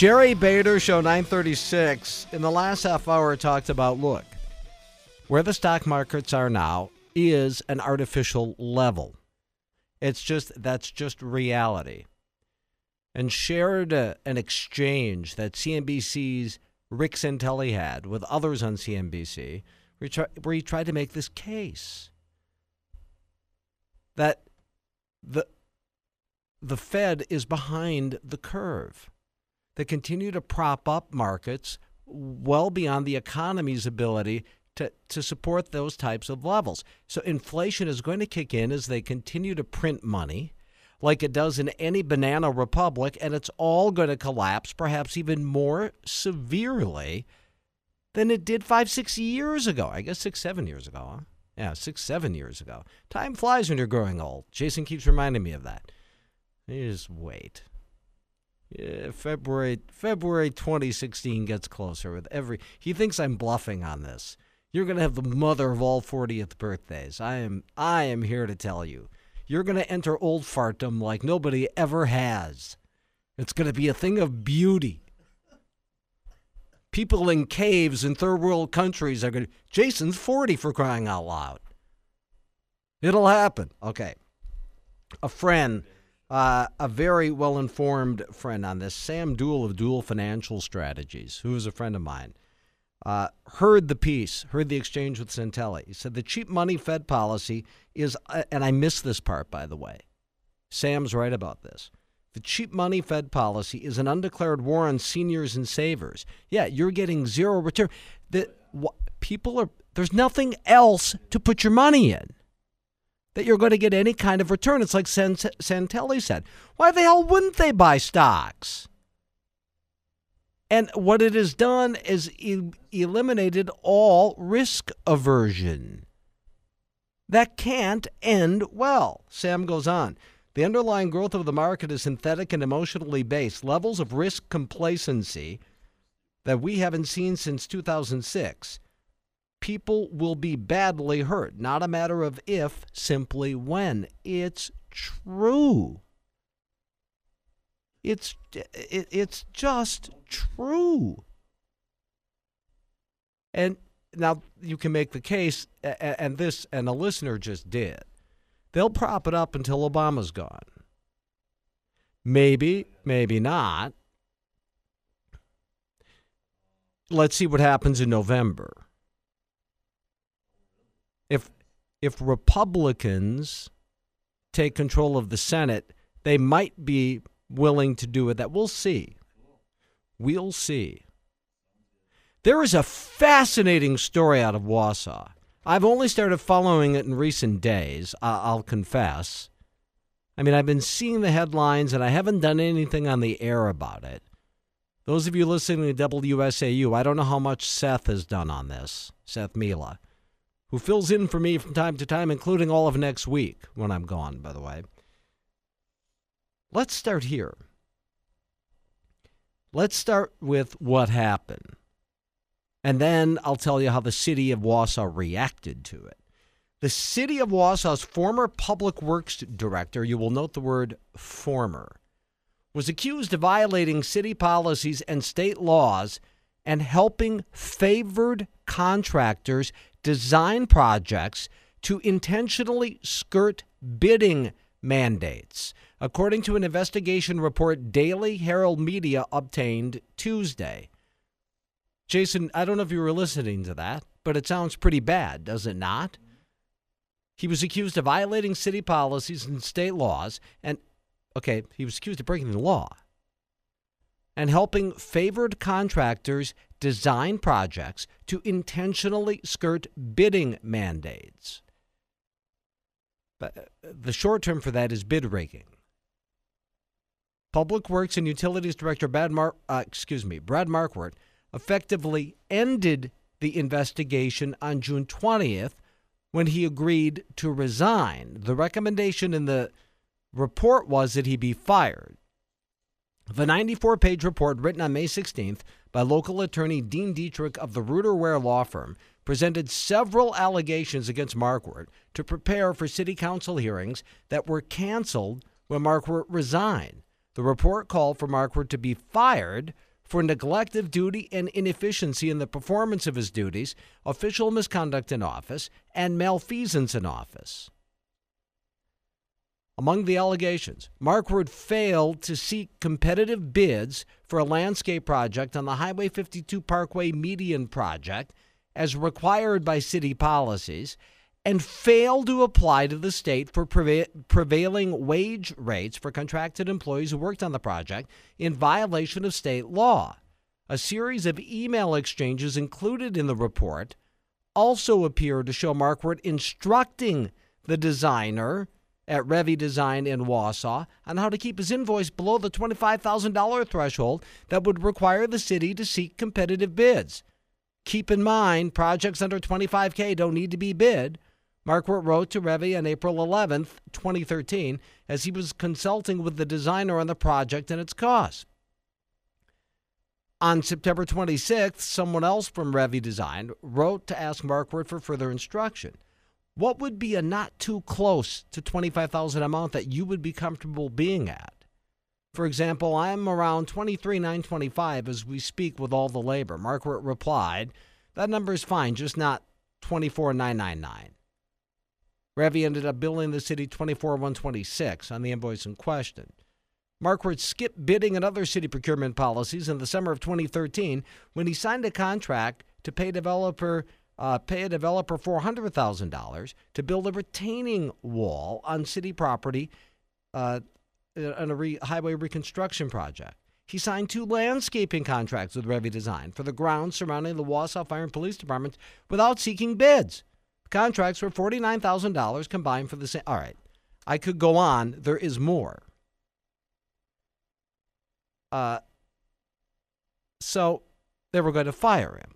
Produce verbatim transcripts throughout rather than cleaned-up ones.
Jerry Bader, Show nine thirty-six. In the last half hour, talked about, look, where the stock markets are now is an artificial level. It's just, that's just reality. And shared uh, an exchange that C N B C's Rick Santelli had with others on C N B C, where he, try, where he tried to make this case that the the Fed is behind the curve. They continue to prop up markets well beyond the economy's ability to, to support those types of levels. So inflation is going to kick in as they continue to print money like it does in any banana republic, and it's all going to collapse perhaps even more severely than it did five, six years ago. I guess six, seven years ago, huh? Yeah, six, seven years ago. Time flies when you're growing old. Jason keeps reminding me of that. You just wait. Yeah, February February twenty sixteen gets closer with every... He thinks I'm bluffing on this. You're going to have the mother of all fortieth birthdays. I am I am here to tell you. You're going to enter old fartdom like nobody ever has. It's going to be a thing of beauty. People in caves in third world countries are going to... Jason's forty, for crying out loud. It'll happen. Okay. A friend... Uh, a very well-informed friend on this, Sam Duell of Duell Financial Strategies, who is a friend of mine, uh, heard the piece, heard the exchange with Santelli. He said the cheap money Fed policy is, uh, and I missed this part, by the way. Sam's right about this. The cheap money Fed policy is an undeclared war on seniors and savers. Yeah, you're getting zero return. The, wh- people are, there's nothing else to put your money in that you're going to get any kind of return. It's like Sant- Santelli said. Why the hell wouldn't they buy stocks? And what it has done is e- eliminated all risk aversion. That can't end well. Sam goes on. The underlying growth of the market is synthetic and emotionally based. Levels of risk complacency that we haven't seen since two thousand six. People will be badly hurt. Not a matter of if, simply when. It's true. It's it, it's just true. And now you can make the case, and this, and a listener just did. They'll prop it up until Obama's gone. Maybe, maybe not. Let's see what happens in November. If if Republicans take control of the Senate, they might be willing to do it. That we'll see. We'll see. There is a fascinating story out of Wausau. I've only started following it in recent days, I'll confess. I mean, I've been seeing the headlines, and I haven't done anything on the air about it. Those of you listening to W S A U, I don't know how much Seth has done on this, Seth Mila, who fills in for me from time to time, including all of next week when I'm gone, by the way. Let's start here. Let's start with what happened. And then I'll tell you how the city of Wausau reacted to it. The city of Wausau's former public works director, you will note the word former, was accused of violating city policies and state laws and helping favored contractors design projects to intentionally skirt bidding mandates, according to an investigation report Daily Herald Media obtained Tuesday. Jason, I don't know if you were listening to that, but it sounds pretty bad, does it not? He was accused of violating city policies and state laws, and, okay, he was accused of breaking the law, and helping favored contractors design projects to intentionally skirt bidding mandates. But the short term for that is bid rigging. Public Works and Utilities Director Brad, Mar- uh, excuse me, Brad Marquardt effectively ended the investigation on June twentieth when he agreed to resign. The recommendation in the report was that he be fired. The ninety-four page report, written on May sixteenth by local attorney Dean Dietrich of the Reuter Ware law firm, presented several allegations against Marquardt to prepare for city council hearings that were canceled when Marquardt resigned. The report called for Marquardt to be fired for neglect of duty and inefficiency in the performance of his duties, official misconduct in office, and malfeasance in office. Among the allegations, Marquardt failed to seek competitive bids for a landscape project on the Highway fifty-two Parkway median project as required by city policies, and failed to apply to the state for preva- prevailing wage rates for contracted employees who worked on the project in violation of state law. A series of email exchanges included in the report also appear to show Marquardt instructing the designer at Revy Design in Wausau on how to keep his invoice below the twenty-five thousand dollars threshold that would require the city to seek competitive bids. Keep in mind, projects under twenty-five thousand dollars don't need to be bid. Marquardt wrote to Revy on April eleventh, twenty thirteen, as he was consulting with the designer on the project and its costs. On September twenty-sixth, someone else from Revy Design wrote to ask Marquardt for further instruction. What would be a not too close to twenty-five thousand dollars amount that you would be comfortable being at? For example, I'm around twenty-three thousand nine hundred twenty-five dollars as we speak with all the labor. Marquardt replied, that number is fine, just not twenty-four thousand nine hundred ninety-nine dollars. Revy ended up billing the city twenty-four thousand one hundred twenty-six dollars on the invoice in question. Marquardt skipped bidding and other city procurement policies in the summer of twenty thirteen when he signed a contract to pay developer uh, pay a developer four hundred thousand dollars to build a retaining wall on city property uh, on a re- highway reconstruction project. He signed two landscaping contracts with Revy Design for the grounds surrounding the Wausau Fire and Police Departments without seeking bids. The contracts were forty-nine thousand dollars combined for the same. All right, I could go on. There is more. Uh, so they were going to fire him.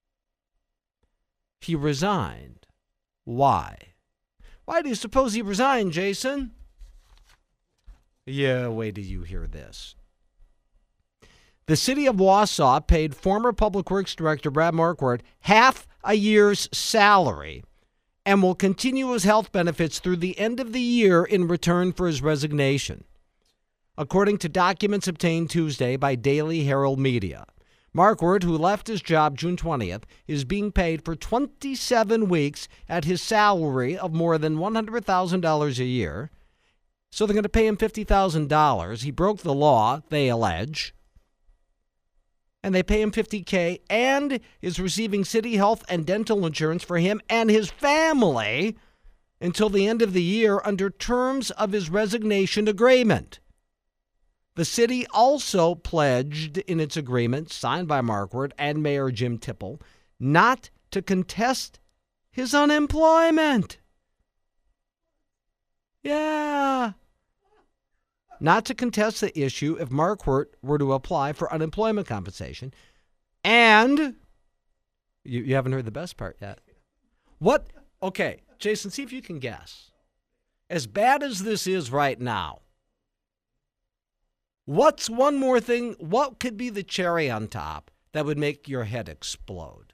He resigned. Why? Why do you suppose he resigned, Jason? Yeah, wait till you hear this. The city of Wausau paid former Public Works Director Brad Marquardt half a year's salary and will continue his health benefits through the end of the year in return for his resignation, according to documents obtained Tuesday by Daily Herald Media. Marquardt, who left his job June twentieth, is being paid for twenty-seven weeks at his salary of more than one hundred thousand dollars a year. So they're going to pay him fifty thousand dollars. He broke the law, they allege. And they pay him fifty thousand dollars and is receiving city health and dental insurance for him and his family until the end of the year under terms of his resignation agreement. The city also pledged in its agreement, signed by Marquardt and Mayor Jim Tipple, not to contest his unemployment. Yeah. Not to contest the issue if Marquardt were to apply for unemployment compensation. And you, you haven't heard the best part yet. What? Okay, Jason, see if you can guess. As bad as this is right now, what's one more thing? What could be the cherry on top that would make your head explode?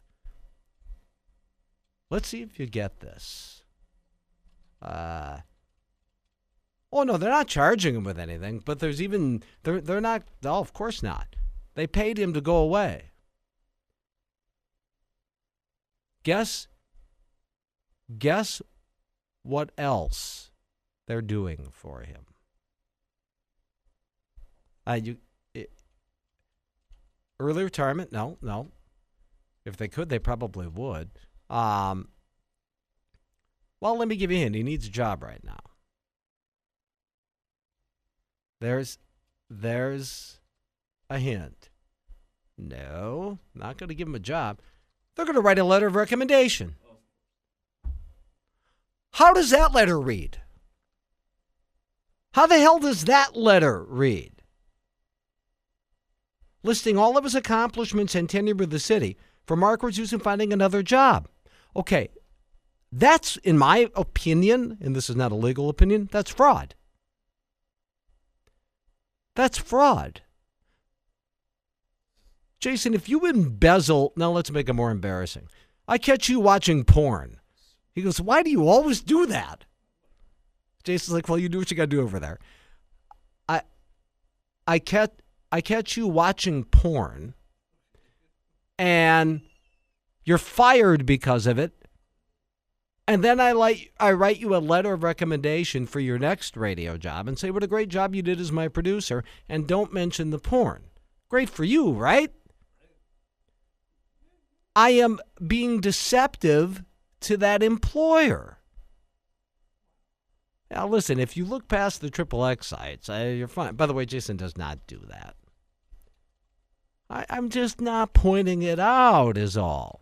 Let's see if you get this. Uh, oh, no, they're not charging him with anything, but there's even, they're, they're not, oh, of course not. They paid him to go away. Guess, guess what else they're doing for him? Uh, you, it, early retirement? No, no. If they could, they probably would. Um, well, let me give you a hint. He needs a job right now. There's, there's a hint. No, not going to give him a job. They're going to write a letter of recommendation. How does that letter read? How the hell does that letter read? Listing all of his accomplishments and tenure with the city for Marquardt's use in finding another job. Okay, that's, in my opinion, and this is not a legal opinion, that's fraud. That's fraud. Jason, if you embezzle, now let's make it more embarrassing. I catch you watching porn. He goes, why do you always do that? Jason's like, well, you do what you got to do over there. I, I catch... I catch you watching porn, and you're fired because of it. And then I like I write you a letter of recommendation for your next radio job and say what a great job you did as my producer, and don't mention the porn. Great for you, right? I am being deceptive to that employer. Now, listen, if you look past the triple X sites, uh, you're fine. By the way, Jason does not do that. I, I'm just not pointing it out is all.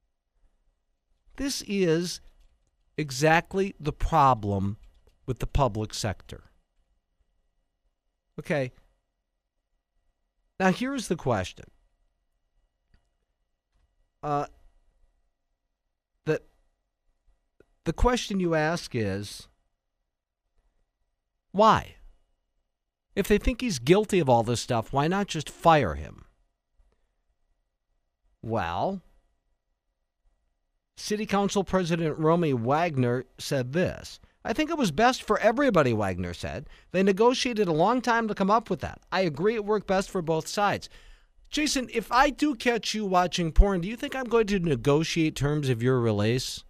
This is exactly the problem with the public sector. Okay. Now, here's the question. Uh, the, the question you ask is, why? If they think he's guilty of all this stuff, why not just fire him? Well, City Council President Romy Wagner said this. I think it was best for everybody, Wagner said. They negotiated a long time to come up with that. I agree it worked best for both sides. Jason, if I do catch you watching porn, do you think I'm going to negotiate terms of your release?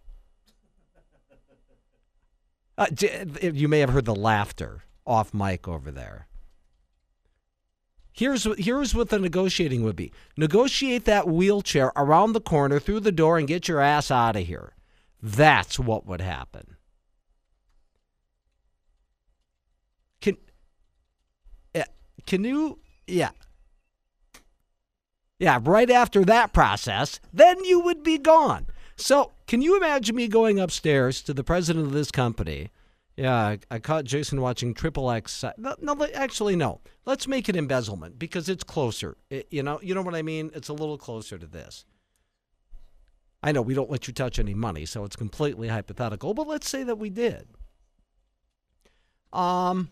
Uh, you may have heard the laughter off mic over there. Here's, here's what the negotiating would be. Negotiate that wheelchair around the corner, through the door, and get your ass out of here. That's what would happen. Can, uh, can you, yeah. Yeah, right after that process, then you would be gone. So can you imagine me going upstairs to the president of this company? Yeah, I, I caught Jason watching Triple X. No, no, actually, no. Let's make it embezzlement because it's closer. It, you know, you know what I mean? It's a little closer to this. I know we don't let you touch any money, so it's completely hypothetical. But let's say that we did. Um.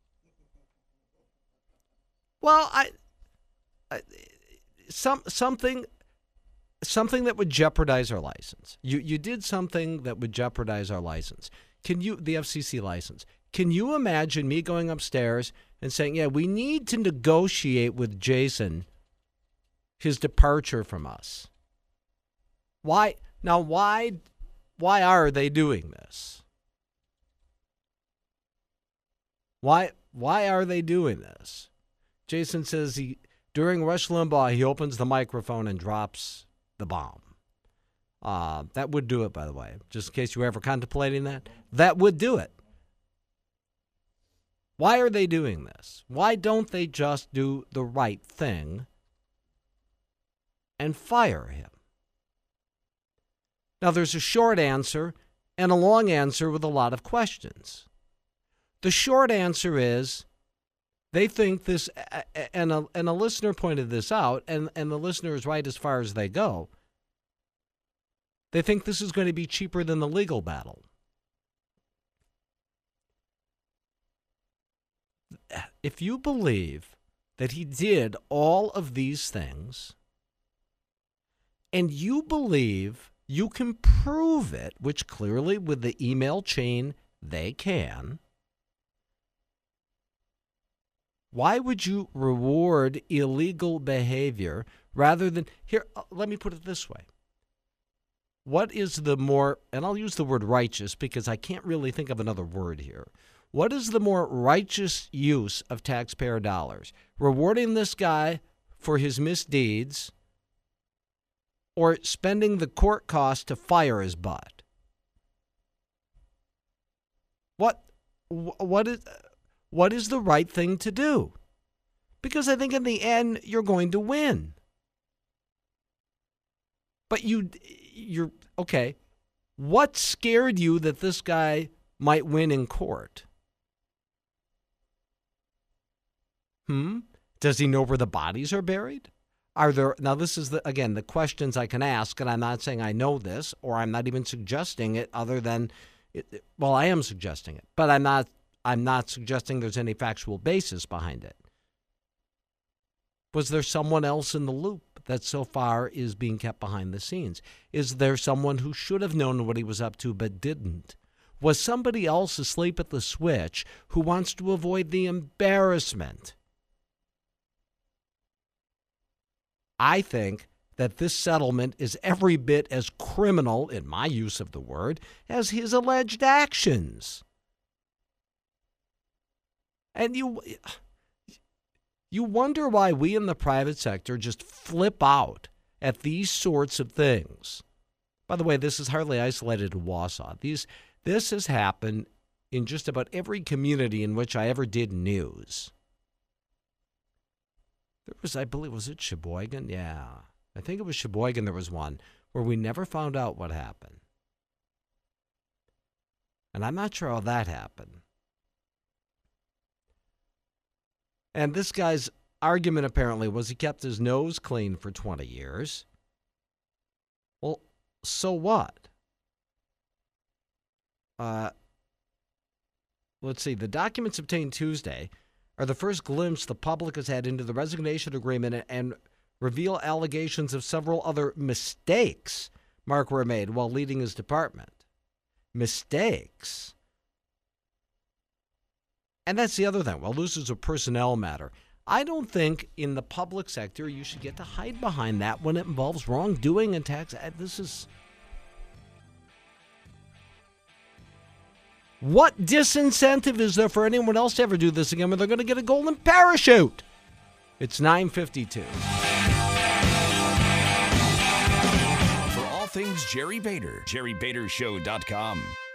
Well, I, I some something. Something that would jeopardize our license. You you did something that would jeopardize our license. Can you, the F C C license, can you imagine me going upstairs and saying, yeah, we need to negotiate with Jason his departure from us? Why? Now, why, why are they doing this? Why, why are they doing this? Jason says he, during Rush Limbaugh, he opens the microphone and drops the bomb. Uh, that would do it, by the way, just in case you were ever contemplating that. That would do it. Why are they doing this? Why don't they just do the right thing and fire him? Now, there's a short answer and a long answer with a lot of questions. The short answer is they think this, and a, and a listener pointed this out, and, and the listener is right as far as they go. They think this is going to be cheaper than the legal battle. If you believe that he did all of these things, and you believe you can prove it, which clearly with the email chain they can, why would you reward illegal behavior rather than, here, let me put it this way. What is the more, and I'll use the word righteous because I can't really think of another word here. What is the more righteous use of taxpayer dollars? Rewarding this guy for his misdeeds or spending the court cost to fire his butt? What, what is, what is the right thing to do? Because I think in the end, you're going to win. But you... You're okay. What scared you that this guy might win in court? Hmm? Does he know where the bodies are buried? Are there, now this is the, again, the questions I can ask, and I'm not saying I know this, or I'm not even suggesting it other than, it, well, I am suggesting it, but I'm not, I'm not suggesting there's any factual basis behind it. Was there someone else in the loop that so far is being kept behind the scenes? Is there someone who should have known what he was up to but didn't? Was somebody else asleep at the switch who wants to avoid the embarrassment I think that this settlement is every bit as criminal, in my use of the word, as his alleged actions. And you you wonder why we in the private sector just flip out at these sorts of things. By the way, this is hardly isolated to Wausau. These, this has happened in just about every community in which I ever did news. There was, I believe, was it Sheboygan? Yeah. I think it was Sheboygan. There was one where we never found out what happened. And I'm not sure how that happened. And this guy's argument apparently was he kept his nose clean for twenty years. Well, so what? Uh, let's see. The documents obtained Tuesday are the first glimpse the public has had into the resignation agreement and reveal allegations of several other mistakes Markware made while leading his department. Mistakes. And that's the other thing. Well, this is a personnel matter. I don't think in the public sector you should get to hide behind that when it involves wrongdoing and tax. This is... What disincentive is there for anyone else to ever do this again when they're going to get a golden parachute? It's nine fifty-two. For all things Jerry Bader, jerry bader show dot com.